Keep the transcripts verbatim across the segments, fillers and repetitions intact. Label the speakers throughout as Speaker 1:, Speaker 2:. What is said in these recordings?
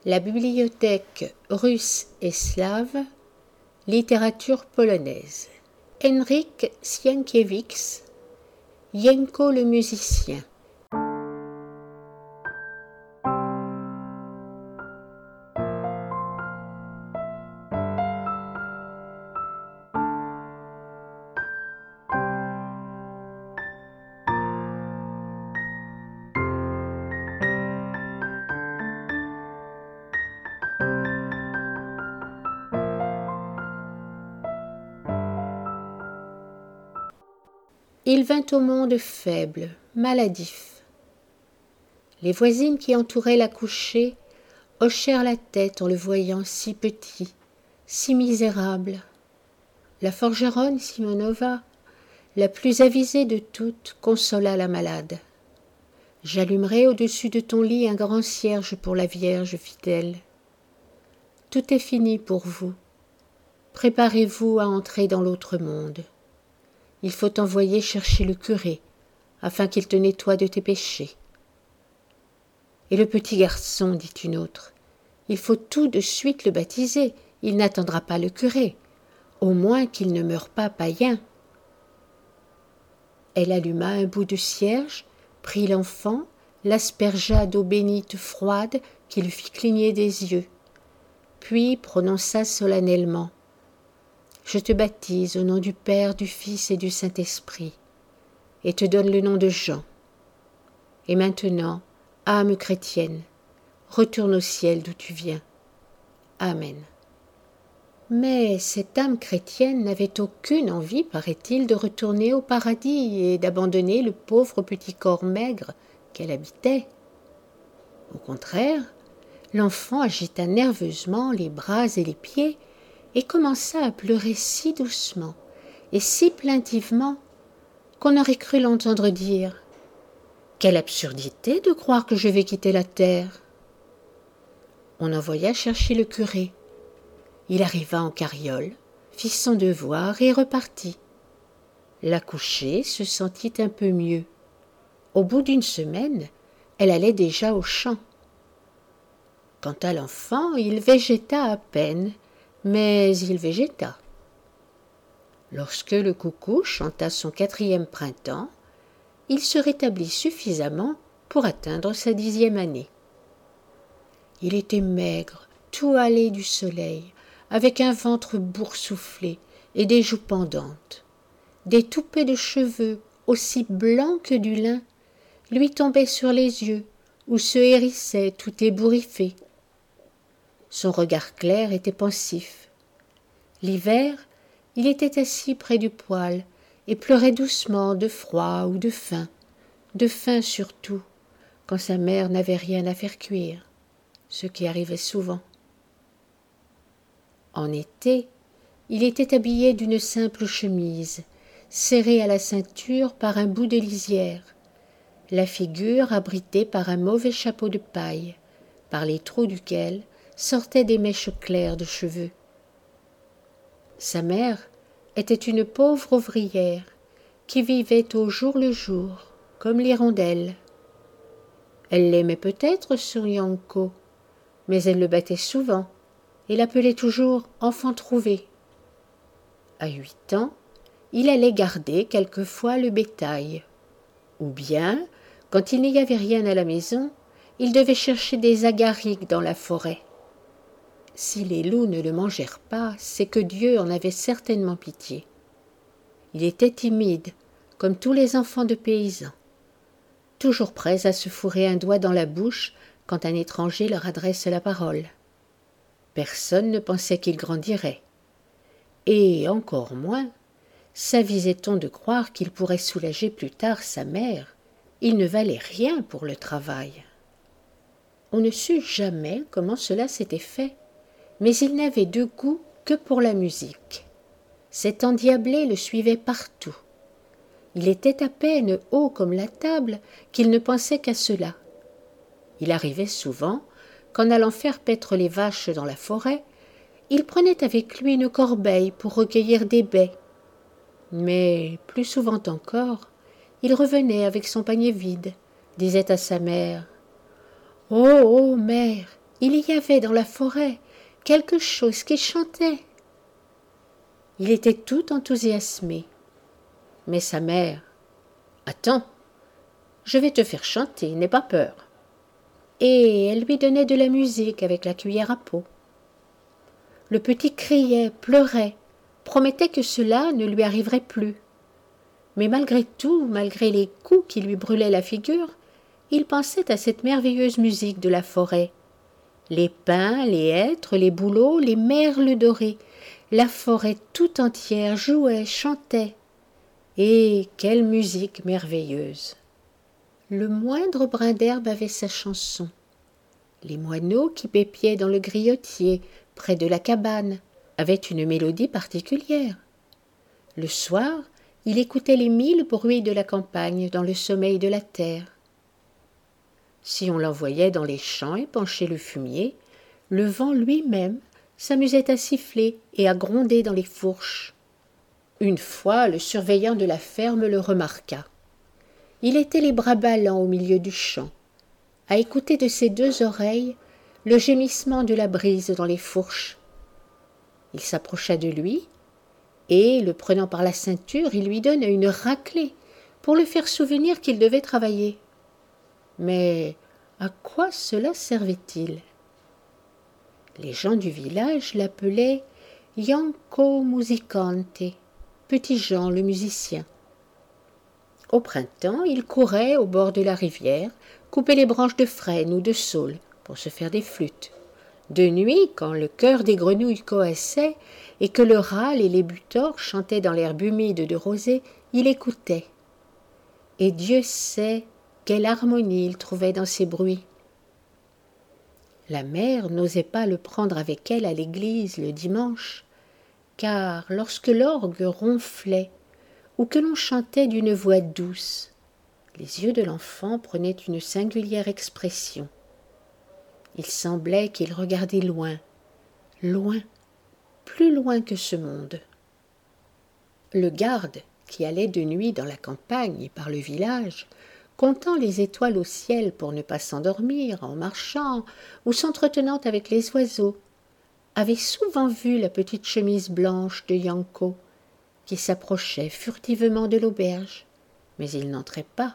Speaker 1: La bibliothèque russe et slave, littérature polonaise. Henryk Sienkiewicz, Jenko le musicien. Il vint au monde faible, maladif. Les voisines qui entouraient la couchée hochèrent la tête en le voyant si petit, si misérable. La forgeronne Simonova, la plus avisée de toutes, consola la malade. « J'allumerai au-dessus de ton lit un grand cierge pour la Vierge, fit-elle. Tout est fini pour vous. Préparez-vous à entrer dans l'autre monde. Il faut envoyer chercher le curé, afin qu'il te nettoie de tes péchés. » Et le petit garçon, dit une autre, il faut tout de suite le baptiser, il n'attendra pas le curé, au moins qu'il ne meure pas païen. Elle alluma un bout de cierge, prit l'enfant, l'aspergea d'eau bénite froide qui lui fit cligner des yeux, puis prononça solennellement: « Je te baptise au nom du Père, du Fils et du Saint-Esprit, et te donne le nom de Jean. Et maintenant, âme chrétienne, retourne au ciel d'où tu viens. Amen. » Mais cette âme chrétienne n'avait aucune envie, paraît-il, de retourner au paradis et d'abandonner le pauvre petit corps maigre qu'elle habitait. Au contraire, l'enfant agita nerveusement les bras et les pieds et commença à pleurer si doucement et si plaintivement qu'on aurait cru l'entendre dire « Quelle absurdité de croire que je vais quitter la terre !» On envoya chercher le curé. Il arriva en carriole, fit son devoir et repartit. La couchée se sentit un peu mieux. Au bout d'une semaine, elle allait déjà au champ. Quant à l'enfant, il végéta à peine, mais il végéta. Lorsque le coucou chanta son quatrième printemps, il se rétablit suffisamment pour atteindre sa dixième année. Il était maigre, tout hâlé du soleil, avec un ventre boursouflé et des joues pendantes. Des toupets de cheveux, aussi blancs que du lin, lui tombaient sur les yeux, où se hérissaient tout ébouriffés. Son regard clair était pensif. L'hiver, il était assis près du poêle et pleurait doucement de froid ou de faim, de faim surtout, quand sa mère n'avait rien à faire cuire, ce qui arrivait souvent. En été, il était habillé d'une simple chemise, serrée à la ceinture par un bout de lisière, la figure abritée par un mauvais chapeau de paille, par les trous duquel sortaient des mèches claires de cheveux. Sa mère était une pauvre ouvrière qui vivait au jour le jour, comme l'hirondelle. Elle l'aimait peut-être sur Yanko, mais elle le battait souvent et l'appelait toujours « enfant trouvé ». À huit ans, il allait garder quelquefois le bétail. Ou bien, quand il n'y avait rien à la maison, il devait chercher des agarics dans la forêt. Si les loups ne le mangèrent pas, c'est que Dieu en avait certainement pitié. Il était timide, comme tous les enfants de paysans, toujours prêts à se fourrer un doigt dans la bouche quand un étranger leur adresse la parole. Personne ne pensait qu'il grandirait. Et encore moins, s'avisait-on de croire qu'il pourrait soulager plus tard sa mère. Il ne valait rien pour le travail. On ne sut jamais comment cela s'était fait, mais il n'avait de goût que pour la musique. Cet endiablé le suivait partout. Il était à peine haut comme la table qu'il ne pensait qu'à cela. Il arrivait souvent qu'en allant faire paître les vaches dans la forêt, il prenait avec lui une corbeille pour recueillir des baies. Mais, plus souvent encore, il revenait avec son panier vide, disait à sa mère « Oh, oh, mère, Il y avait dans la forêt quelque chose qui chantait. Il était tout enthousiasmé. Mais sa mère, « Attends, je vais te faire chanter, n'aie pas peur. » Et elle lui donnait de la musique avec la cuillère à peau. Le petit criait, pleurait, promettait que cela ne lui arriverait plus. Mais malgré tout, malgré les coups qui lui brûlaient la figure, il pensait à cette merveilleuse musique de la forêt. Les pins, les hêtres, les bouleaux, les merles dorés, la forêt tout entière jouait, chantait. Et quelle musique merveilleuse! Le moindre brin d'herbe avait sa chanson. Les moineaux qui pépiaient dans le griotier, près de la cabane, avaient une mélodie particulière. Le soir, il écoutait les mille bruits de la campagne dans le sommeil de la terre. Si on l'envoyait dans les champs épancher le fumier, le vent lui-même s'amusait à siffler et à gronder dans les fourches. Une fois, le surveillant de la ferme le remarqua. Il était les bras ballants au milieu du champ, à écouter de ses deux oreilles le gémissement de la brise dans les fourches. Il s'approcha de lui et, le prenant par la ceinture, il lui donna une raclée pour le faire souvenir qu'il devait travailler. Mais à quoi cela servait-il? Les gens du village l'appelaient Janco Musicante, Petit Jean le musicien. Au printemps, il courait au bord de la rivière, couper les branches de frêne ou de saule pour se faire des flûtes. De nuit, quand le chœur des grenouilles coassait et que le râle et les butors chantaient dans l'herbe humide de rosée, il écoutait. Et Dieu sait quelle harmonie il trouvait dans ces bruits. La mère n'osait pas le prendre avec elle à l'église le dimanche, car lorsque l'orgue ronflait ou que l'on chantait d'une voix douce, les yeux de l'enfant prenaient une singulière expression. Il semblait qu'il regardait loin, loin, plus loin que ce monde. Le garde, qui allait de nuit dans la campagne et par le village, comptant les étoiles au ciel pour ne pas s'endormir en marchant ou s'entretenant avec les oiseaux, avait souvent vu la petite chemise blanche de Janco, qui s'approchait furtivement de l'auberge, mais il n'entrait pas.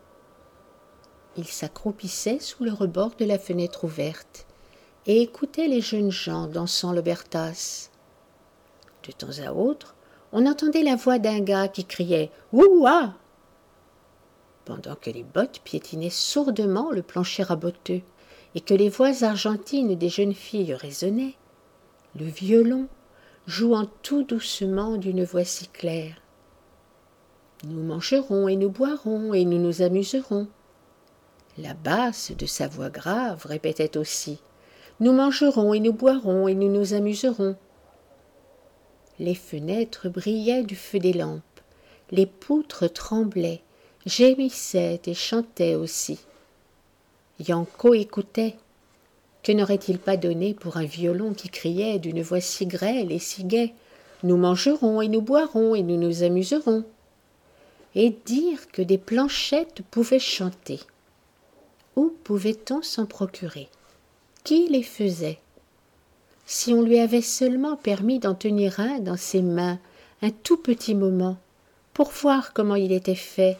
Speaker 1: Il s'accroupissait sous le rebord de la fenêtre ouverte et écoutait les jeunes gens dansant l'obertas. De temps à autre, on entendait la voix d'un gars qui criait « Ouah !» pendant que les bottes piétinaient sourdement le plancher raboteux et que les voix argentines des jeunes filles résonnaient, le violon jouant tout doucement d'une voix si claire. « Nous mangerons et nous boirons et nous nous amuserons. » La basse de sa voix grave répétait aussi « Nous mangerons et nous boirons et nous nous amuserons. » Les fenêtres brillaient du feu des lampes, les poutres tremblaient, gémissaient et chantaient aussi. Janco écoutait. Que n'aurait-il pas donné pour un violon qui criait d'une voix si grêle et si gaie « Nous mangerons et nous boirons et nous nous amuserons » et dire que des planchettes pouvaient chanter. Où pouvait-on s'en procurer? Qui les faisait? Si on lui avait seulement permis d'en tenir un dans ses mains un tout petit moment, pour voir comment il était fait.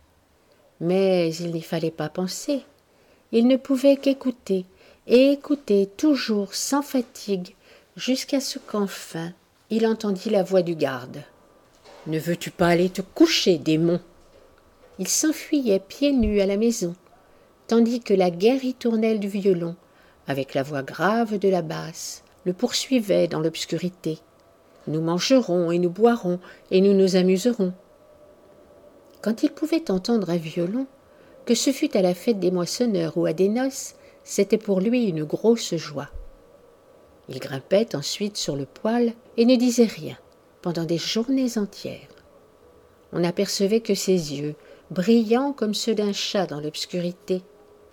Speaker 1: Mais il n'y fallait pas penser. Il ne pouvait qu'écouter, et écouter toujours sans fatigue, jusqu'à ce qu'enfin il entendit la voix du garde. « Ne veux-tu pas aller te coucher, démon ?» Il s'enfuyait pieds nus à la maison, tandis que la guéritournelle du violon, avec la voix grave de la basse, le poursuivait dans l'obscurité. « Nous mangerons et nous boirons et nous nous amuserons. » Quand il pouvait entendre un violon, que ce fût à la fête des moissonneurs ou à des noces, c'était pour lui une grosse joie. Il grimpait ensuite sur le poêle et ne disait rien pendant des journées entières. On n'apercevait que ses yeux, brillants comme ceux d'un chat dans l'obscurité.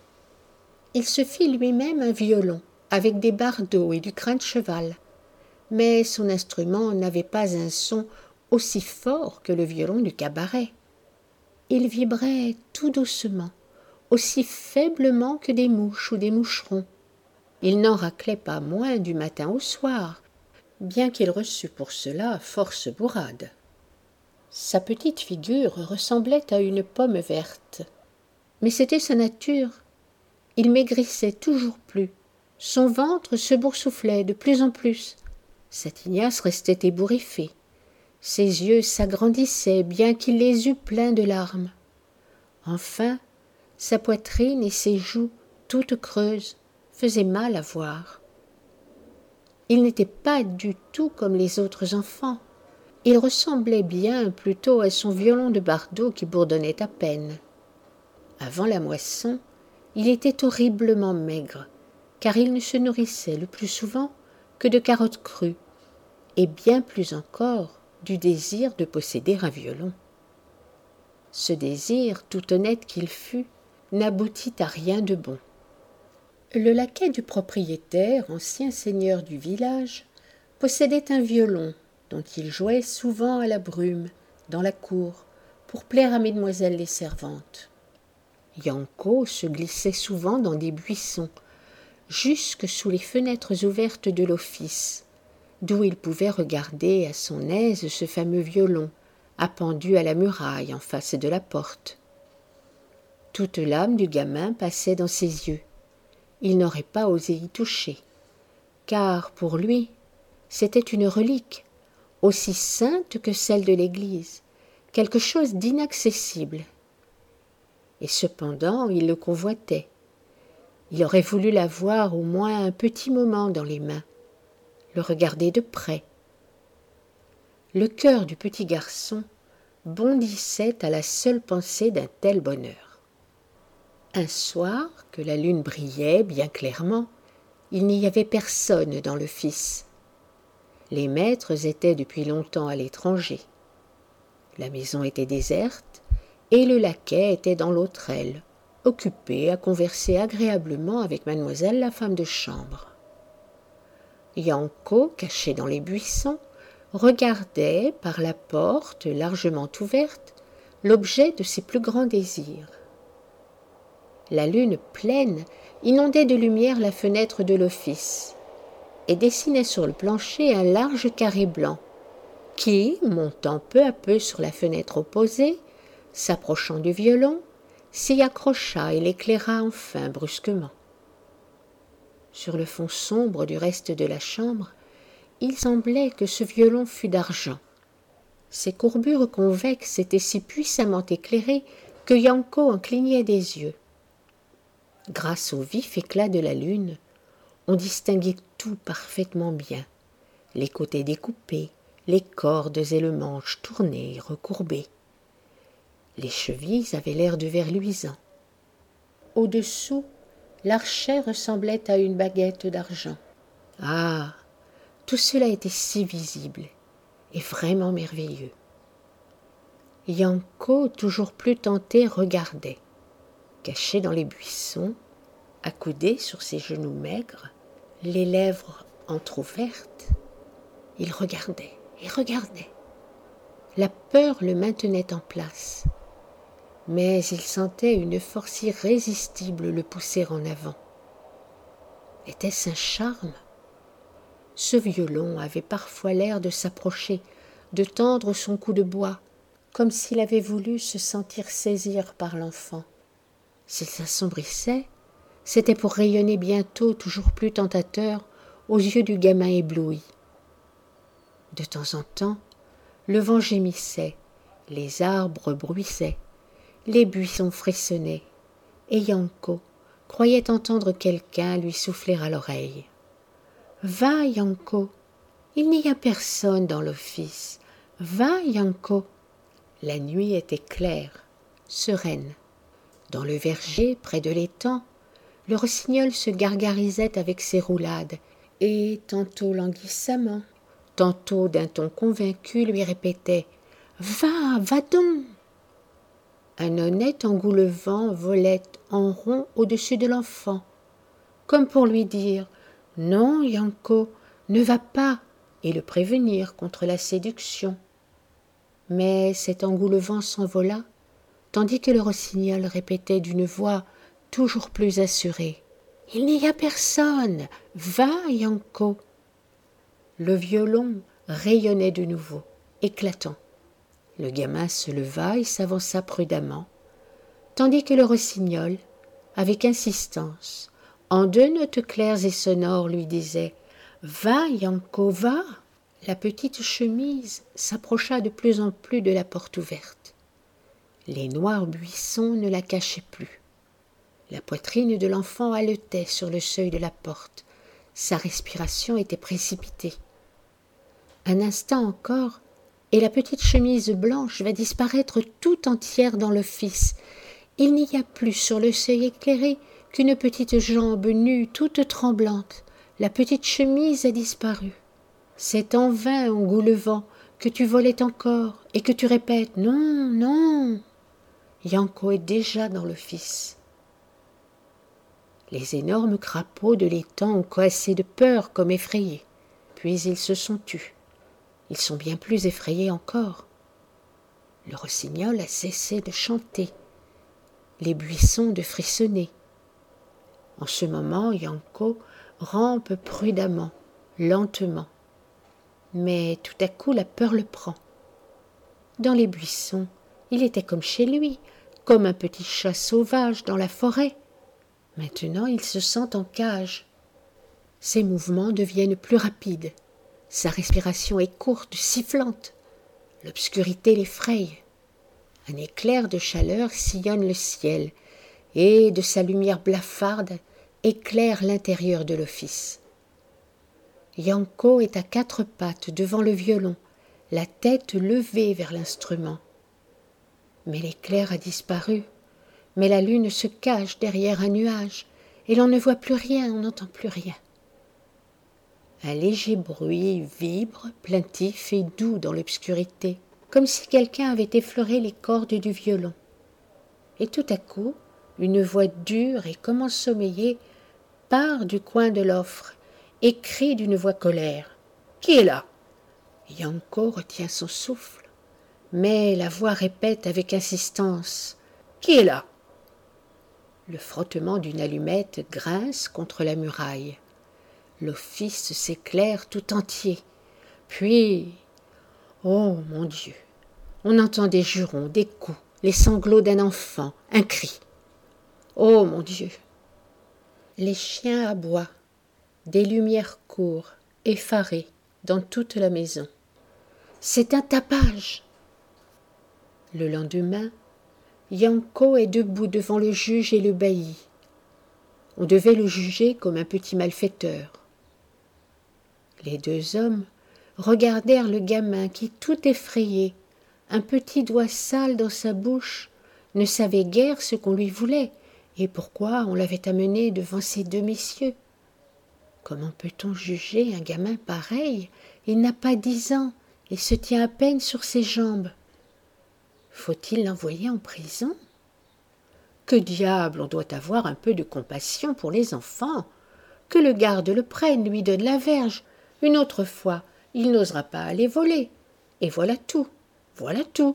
Speaker 1: Il se fit lui-même un violon, avec des bardeaux et du crin de cheval, mais son instrument n'avait pas un son aussi fort que le violon du cabaret. Il vibrait tout doucement, aussi faiblement que des mouches ou des moucherons. Il n'en raclait pas moins du matin au soir, bien qu'il reçût pour cela force bourrades. Sa petite figure ressemblait à une pomme verte. Mais c'était sa nature. Il maigrissait toujours plus. Son ventre se boursouflait de plus en plus. Sa tignasse restait ébouriffée. Ses yeux s'agrandissaient bien qu'il les eût pleins de larmes. Enfin, sa poitrine et ses joues, toutes creuses, faisaient mal à voir. Il n'était pas du tout comme les autres enfants. Il ressemblait bien plutôt à son violon de bardeau qui bourdonnait à peine. Avant la moisson, il était horriblement maigre, car il ne se nourrissait le plus souvent que de carottes crues, et bien plus encore du désir de posséder un violon. Ce désir, tout honnête qu'il fût, n'aboutit à rien de bon. Le laquais du propriétaire, ancien seigneur du village, possédait un violon dont il jouait souvent à la brume, dans la cour, pour plaire à mesdemoiselles les servantes. Yanko se glissait souvent dans des buissons, jusque sous les fenêtres ouvertes de l'office, d'où il pouvait regarder à son aise ce fameux violon, appendu à la muraille en face de la porte. Toute l'âme du gamin passait dans ses yeux. Il n'aurait pas osé y toucher, car pour lui, c'était une relique, aussi sainte que celle de l'Église, quelque chose d'inaccessible. Et cependant, il le convoitait. Il aurait voulu l'avoir au moins un petit moment dans les mains, le regarder de près. Le cœur du petit garçon bondissait à la seule pensée d'un tel bonheur. Un soir, que la lune brillait bien clairement, il n'y avait personne dans l'office. Les maîtres étaient depuis longtemps à l'étranger. La maison était déserte et le laquais était dans l'autre aile, occupé à converser agréablement avec mademoiselle la femme de chambre. Yanko, caché dans les buissons, regardait par la porte largement ouverte l'objet de ses plus grands désirs. La lune pleine inondait de lumière la fenêtre de l'office et dessinait sur le plancher un large carré blanc qui, montant peu à peu sur la fenêtre opposée, s'approchant du violon, s'y accrocha et l'éclaira enfin brusquement. Sur le fond sombre du reste de la chambre, il semblait que ce violon fût d'argent. Ses courbures convexes étaient si puissamment éclairées que Yanko en clignait des yeux. Grâce au vif éclat de la lune, on distinguait tout parfaitement bien, les côtés découpés, les cordes et le manche tournés et recourbés. Les chevilles avaient l'air de verre luisant. Au-dessous, l'archet ressemblait à une baguette d'argent. Ah, tout cela était si visible et vraiment merveilleux. Yanko, toujours plus tenté, regardait. Caché dans les buissons, accoudé sur ses genoux maigres, les lèvres entr'ouvertes, il regardait et regardait. La peur le maintenait en place, mais il sentait une force irrésistible le pousser en avant. Était-ce un charme ? Ce violon avait parfois l'air de s'approcher, de tendre son cou de bois, comme s'il avait voulu se sentir saisir par l'enfant. S'il s'assombrissait, c'était pour rayonner bientôt toujours plus tentateur aux yeux du gamin ébloui. De temps en temps, le vent gémissait, les arbres bruissaient, les buissons frissonnaient, et Yanko croyait entendre quelqu'un lui souffler à l'oreille. « Va, Yanko, il n'y a personne dans l'office. Va, Yanko !» La nuit était claire, sereine. Dans le verger, près de l'étang, le rossignol se gargarisait avec ses roulades, et tantôt languissamment, tantôt d'un ton convaincu lui répétait « Va, va donc !» Un honnête engoulevent volait en rond au-dessus de l'enfant, comme pour lui dire « Non, Yanko, ne va pas !» et le prévenir contre la séduction. Mais cet engoulevent s'envola, tandis que le rossignol répétait d'une voix toujours plus assurée Il n'y a personne. Va, Yanko. Le violon rayonnait de nouveau, éclatant. Le gamin se leva et s'avança prudemment, tandis que le rossignol, avec insistance, en deux notes claires et sonores, lui disait « Va, Yanko, va !» La petite chemise s'approcha de plus en plus de la porte ouverte. Les noirs buissons ne la cachaient plus. La poitrine de l'enfant haletait sur le seuil de la porte. Sa respiration était précipitée. Un instant encore, et la petite chemise blanche va disparaître tout entière dans l'office. Il n'y a plus sur le seuil éclairé qu'une petite jambe nue, toute tremblante. La petite chemise a disparu. C'est en vain, Engoulevent, que tu volais encore et que tu répètes « Non, non !» Yanko est déjà dans l'office. Les énormes crapauds de l'étang ont coassé de peur comme effrayés, puis ils se sont tus. Ils sont bien plus effrayés encore. Le rossignol a cessé de chanter, les buissons de frissonner. En ce moment, Yanko rampe prudemment, lentement. Mais tout à coup, la peur le prend. Dans les buissons, il était comme chez lui, comme un petit chat sauvage dans la forêt. Maintenant, il se sent en cage. Ses mouvements deviennent plus rapides. Sa respiration est courte, sifflante. L'obscurité l'effraie. Un éclair de chaleur sillonne le ciel et, de sa lumière blafarde, éclaire l'intérieur de l'office. Yanko est à quatre pattes devant le violon, la tête levée vers l'instrument. Mais l'éclair a disparu, mais la lune se cache derrière un nuage, et l'on ne voit plus rien, on n'entend plus rien. Un léger bruit vibre, plaintif et doux dans l'obscurité, comme si quelqu'un avait effleuré les cordes du violon. Et tout à coup, une voix dure et comme ensommeillée part du coin de l'offre et crie d'une voix colère. « Qui est là ?» Yanko retient son souffle, mais la voix répète avec insistance. « Qui est là ?» Le frottement d'une allumette grince contre la muraille. L'office s'éclaire tout entier. Puis, oh mon Dieu, on entend des jurons, des coups, les sanglots d'un enfant, un cri. Oh mon Dieu! Les chiens aboient, des lumières courent, effarées, dans toute la maison. C'est un tapage! Le lendemain, Yanko est debout devant le juge et le bailli. On devait le juger comme un petit malfaiteur. Les deux hommes regardèrent le gamin qui, tout effrayé, un petit doigt sale dans sa bouche, ne savait guère ce qu'on lui voulait et pourquoi on l'avait amené devant ces deux messieurs. Comment peut-on juger un gamin pareil? Il n'a pas dix ans et se tient à peine sur ses jambes. Faut-il l'envoyer en prison? Que diable, on doit avoir un peu de compassion pour les enfants. Que le garde le prenne, lui donne la verge. Une autre fois, il n'osera pas aller voler. Et voilà tout, voilà tout.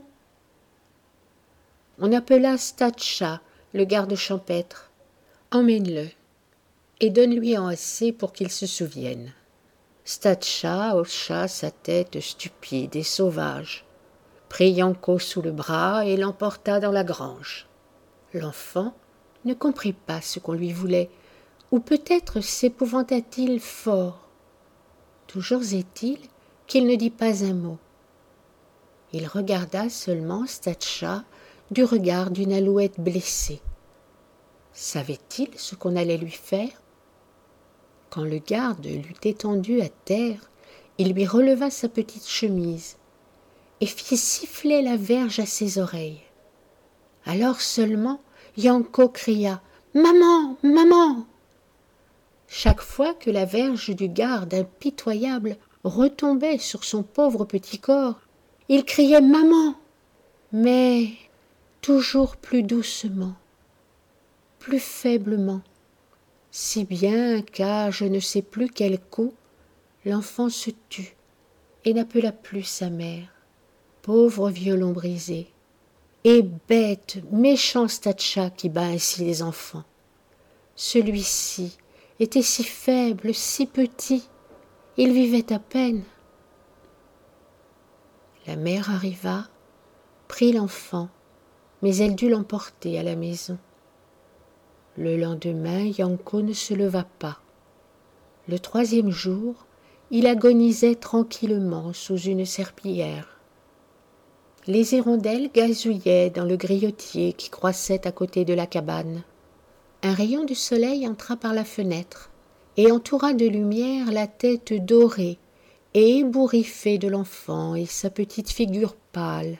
Speaker 1: On appela Statcha, le garde champêtre. Emmène-le et donne-lui en assez pour qu'il se souvienne. Statcha hocha sa tête stupide et sauvage, prit Yanko sous le bras et l'emporta dans la grange. L'enfant ne comprit pas ce qu'on lui voulait, ou peut-être s'épouvanta-t-il fort. Toujours est-il qu'il ne dit pas un mot. Il regarda seulement Statcha du regard d'une alouette blessée. Savait-il ce qu'on allait lui faire? Quand le garde l'eut étendu à terre, il lui releva sa petite chemise et fit siffler la verge à ses oreilles. Alors seulement, Yanko cria « Maman, maman !» Chaque fois que la verge du garde impitoyable retombait sur son pauvre petit corps, il criait « Maman !» mais toujours plus doucement, plus faiblement, si bien qu'à je ne sais plus quel coup, l'enfant se tut et n'appela plus sa mère. Pauvre violon brisé! Et bête, méchant Statcha qui bat ainsi les enfants. Celui-ci, était si faible, si petit. Il vivait à peine. La mère arriva, prit l'enfant, mais elle dut l'emporter à la maison. Le lendemain, Yanko ne se leva pas. Le troisième jour, il agonisait tranquillement sous une serpillière. Les hirondelles gazouillaient dans le griotier qui croissait à côté de la cabane. Un rayon de soleil entra par la fenêtre et entoura de lumière la tête dorée et ébouriffée de l'enfant et sa petite figure pâle.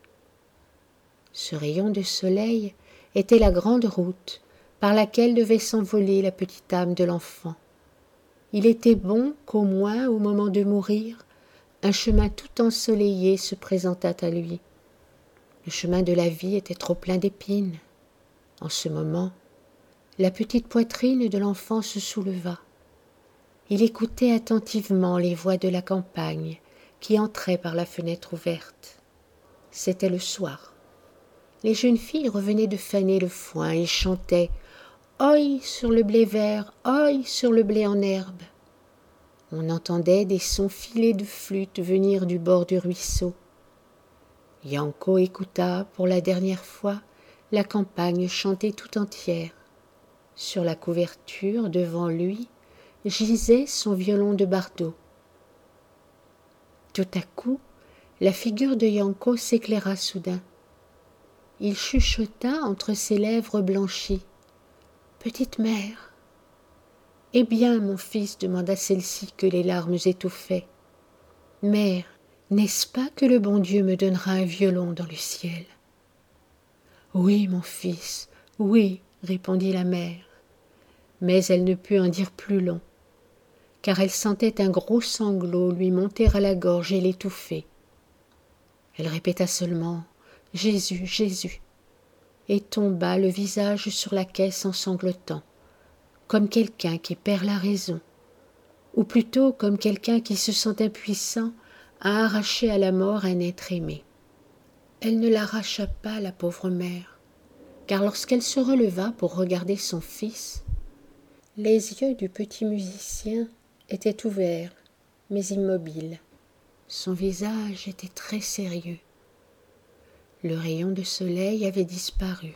Speaker 1: Ce rayon de soleil était la grande route par laquelle devait s'envoler la petite âme de l'enfant. Il était bon qu'au moins, au moment de mourir, un chemin tout ensoleillé se présentât à lui. Le chemin de la vie était trop plein d'épines. En ce moment, la petite poitrine de l'enfant se souleva. Il écoutait attentivement les voix de la campagne qui entraient par la fenêtre ouverte. C'était le soir. Les jeunes filles revenaient de faner le foin et chantaient « Oi sur le blé vert, oi sur le blé en herbe ». On entendait des sons filés de flûte venir du bord du ruisseau. Yanko écouta pour la dernière fois la campagne chanter tout entière. Sur la couverture, devant lui, gisait son violon de bardeau. Tout à coup, la figure de Yanko s'éclaira soudain. Il chuchota entre ses lèvres blanchies. « Petite mère !»« Eh bien, mon fils, demanda celle-ci que les larmes étouffaient. « Mère, n'est-ce pas que le bon Dieu me donnera un violon dans le ciel ?»« Oui, mon fils, oui, répondit la mère. Mais elle ne put en dire plus long, car elle sentait un gros sanglot lui monter à la gorge et l'étouffer. Elle répéta seulement « Jésus, Jésus !» et tomba le visage sur la caisse en sanglotant, comme quelqu'un qui perd la raison, ou plutôt comme quelqu'un qui se sent impuissant à arracher à la mort un être aimé. Elle ne l'arracha pas, la pauvre mère, car lorsqu'elle se releva pour regarder son fils, les yeux du petit musicien étaient ouverts, mais immobiles. Son visage était très sérieux. Le rayon de soleil avait disparu.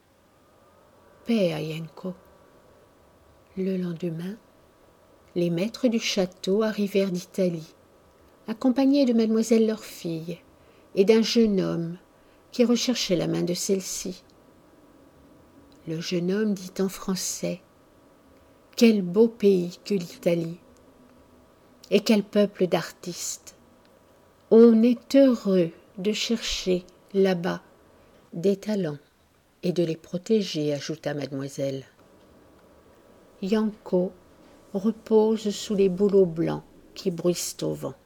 Speaker 1: Paix à Yanko. Le lendemain, les maîtres du château arrivèrent d'Italie, accompagnés de mademoiselle leur fille et d'un jeune homme qui recherchait la main de celle-ci. Le jeune homme dit en français « Quel beau pays que l'Italie! Et quel peuple d'artistes! On est heureux de chercher là-bas des talents et de les protéger, ajouta mademoiselle. Yanko repose sous les bouleaux blancs qui bruissent au vent.